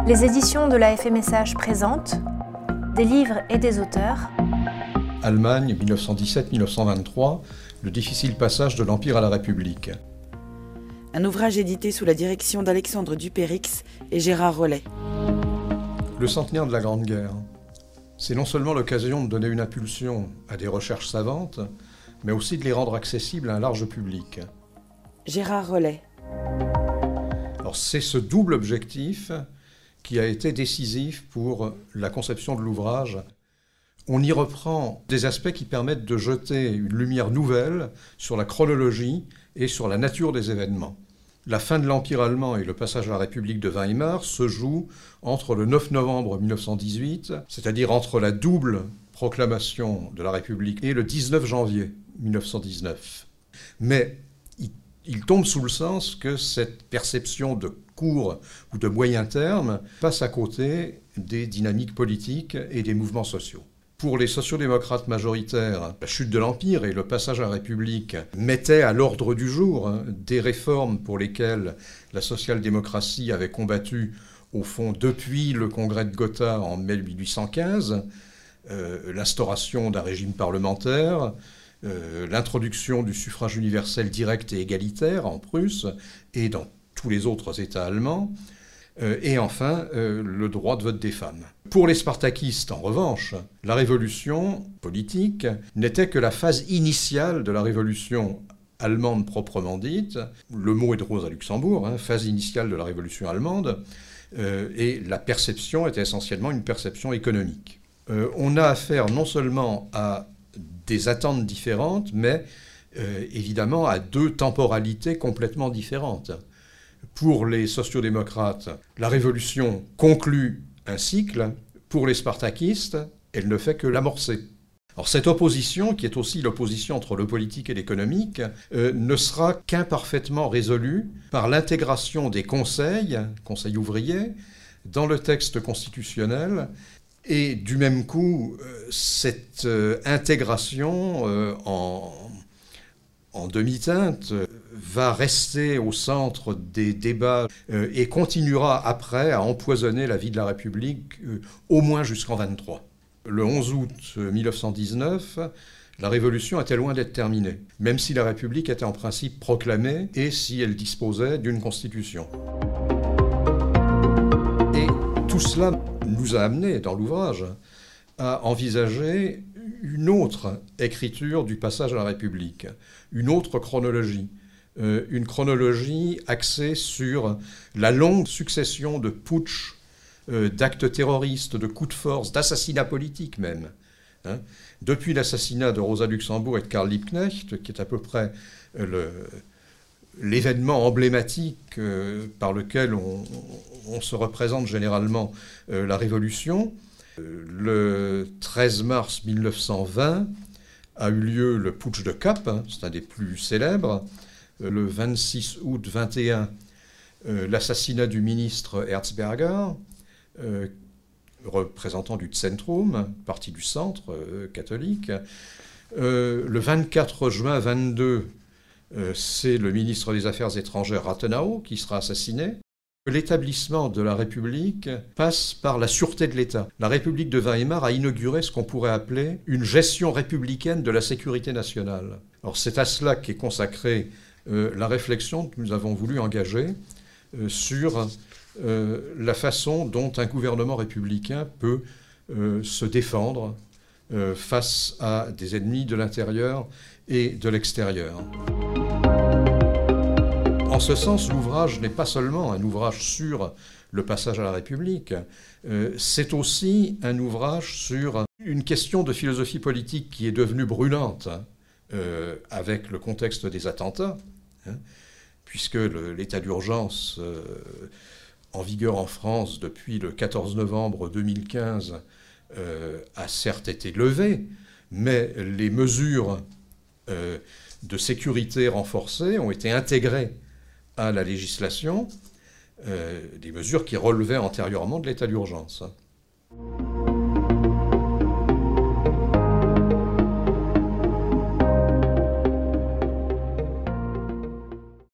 Les éditions de la FMSH présentent des livres et des auteurs. Allemagne, 1917-1923, le difficile passage de l'Empire à la République. Un ouvrage édité sous la direction d'Alexandre Dupérix et Gérard Rollet. Le centenaire de la Grande Guerre. C'est non seulement l'occasion de donner une impulsion à des recherches savantes, mais aussi de les rendre accessibles à un large public. Gérard Rollet. Alors c'est ce double objectif qui a été décisif pour la conception de l'ouvrage. On y reprend des aspects qui permettent de jeter une lumière nouvelle sur la chronologie et sur la nature des événements. La fin de l'Empire allemand et le passage à la République de Weimar se jouent entre le 9 novembre 1918, c'est-à-dire entre la double proclamation de la République, et le 19 janvier 1919. Mais il tombe sous le sens que cette perception de court ou de moyen terme passe à côté des dynamiques politiques et des mouvements sociaux. Pour les sociodémocrates majoritaires, la chute de l'Empire et le passage à la République mettaient à l'ordre du jour des réformes pour lesquelles la social-démocratie avait combattu, au fond, depuis le congrès de Gotha en mai 1815, l'instauration d'un régime parlementaire, l'introduction du suffrage universel direct et égalitaire en Prusse et dans tous les autres États allemands, et enfin le droit de vote des femmes. Pour les spartakistes, en revanche, la révolution politique n'était que la phase initiale de la révolution allemande proprement dite. Le mot est de Rosa Luxembourg, phase initiale de la révolution allemande, et la perception était essentiellement une perception économique. On a affaire non seulement à des attentes différentes, mais évidemment à deux temporalités complètement différentes. Pour les sociodémocrates, la révolution conclut un cycle. Pour les spartakistes, elle ne fait que l'amorcer. Alors cette opposition, qui est aussi l'opposition entre le politique et l'économique, ne sera qu'imparfaitement résolue par l'intégration des conseils ouvriers, dans le texte constitutionnel. Et du même coup, cette intégration en demi-teinte va rester au centre des débats et continuera après à empoisonner la vie de la République au moins jusqu'en 1923. Le 11 août 1919, la Révolution était loin d'être terminée, même si la République était en principe proclamée et si elle disposait d'une constitution. Et tout cela nous a amené, dans l'ouvrage, à envisager une autre écriture du passage à la République, une autre chronologie, une chronologie axée sur la longue succession de putschs, d'actes terroristes, de coups de force, d'assassinats politiques même. Depuis l'assassinat de Rosa Luxembourg et de Karl Liebknecht, qui est à peu près l'événement emblématique par lequel on se représente généralement la Révolution. Le 13 mars 1920 a eu lieu le putsch de Kapp, c'est un des plus célèbres. Le 26 août 1921, l'assassinat du ministre Erzberger, représentant du Zentrum, parti du centre catholique. Le 24 juin 1922, c'est le ministre des Affaires étrangères Rathenau qui sera assassiné. L'établissement de la République passe par la sûreté de l'État. La République de Weimar a inauguré ce qu'on pourrait appeler une gestion républicaine de la sécurité nationale. Alors c'est à cela qu'est consacrée la réflexion que nous avons voulu engager sur la façon dont un gouvernement républicain peut se défendre face à des ennemis de l'intérieur et de l'extérieur. En ce sens, l'ouvrage n'est pas seulement un ouvrage sur le passage à la République, c'est aussi un ouvrage sur une question de philosophie politique qui est devenue brûlante avec le contexte des attentats, puisque l'état d'urgence en vigueur en France depuis le 14 novembre 2015 a certes été levé, mais les mesures de sécurité renforcées ont été intégrées à la législation, des mesures qui relevaient antérieurement de l'état d'urgence.